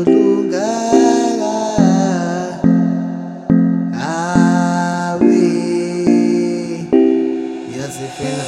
kuzolungaka awe yazi phela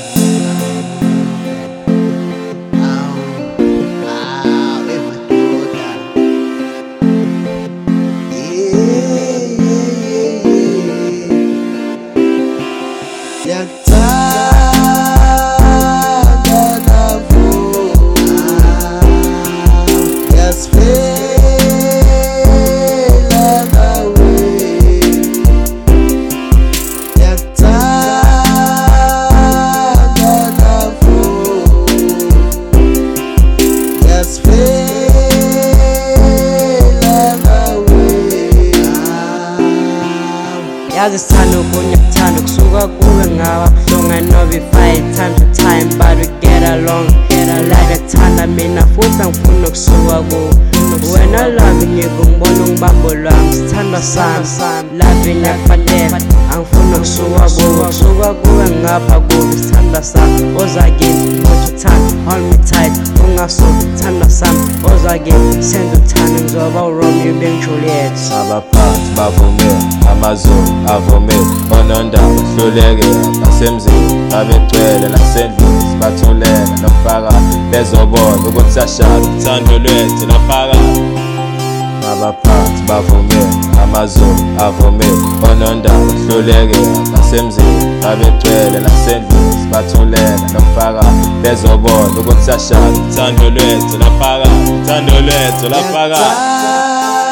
yazi sithanda okunye kuthanda kusuka kuwe ngawa buhlungu. I know we fight time to time but we get along. Life ekuthanda mina futhi angifuni ukusuka kuwe. Wena love ngikungibona ungibambo lwami sithandwa sami. Love ngiyakufanele angifuni ukusuka kuwe. Kusuka kuwe ngapha kuwe sithandwa sami. Oza kimi ukuthi uthanda hold me tight ungasuki sithandwa sami. Oza kimi senza uthando ngizoba uRomeo bengiJuliet. Abaphansi bavumile amazulu avumile onondaba hlulekile nasemzini babegcwele nasendlini sibathulela nomphakathi bezobona ukuthi sashada uthando lwethu naphakathi. Abaphansi bavumile amazulu avumile onondaba hlulekile nasemzini babegcwele nasendlini sibathulela nomphakathi bezobona ukuthi sashada uthando lwethu naphakathi. Uthando lwethu naphakathi.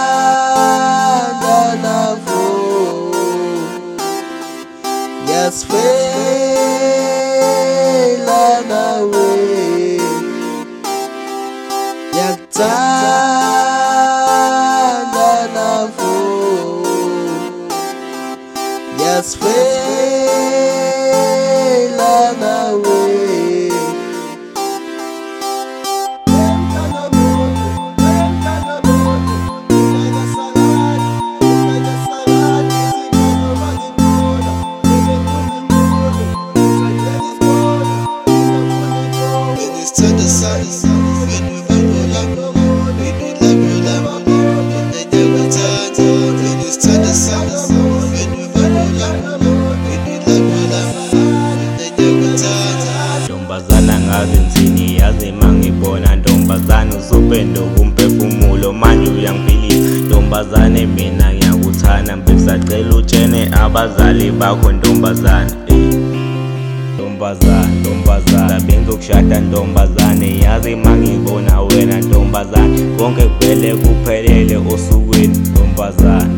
Yes, fela nawe yakuthanda nafo. Yes, fela nawe Ntombazana ngazi nsini yazi mangibona ntombazana usupendo kumphefumulo manje uyangiphilisa. Ntombazane mina ngiyakuthanda ngisacela utshene abazali bakho ntombazana. Ntombazana bengizokushada ntombazane yazi mangibona wena ntombazane konke kuvele kuphelele osukwini. Ntombazana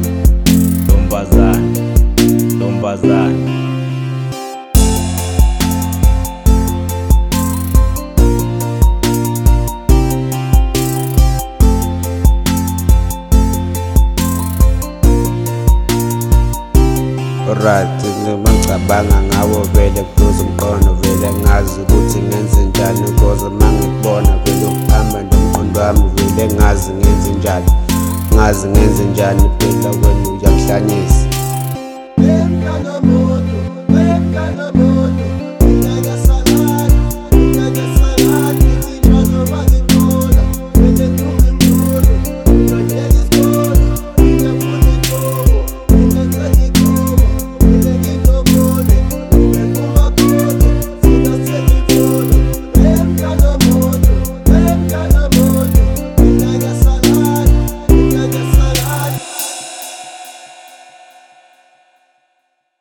alright, ngicabanga ngawo vele kubuza umqondo vele ngazi ukuthi ngenze njani because mangikubona vele ukuhamba nomqondo wami vele ngazi ngenze njani phela wena uyangihlanyisa.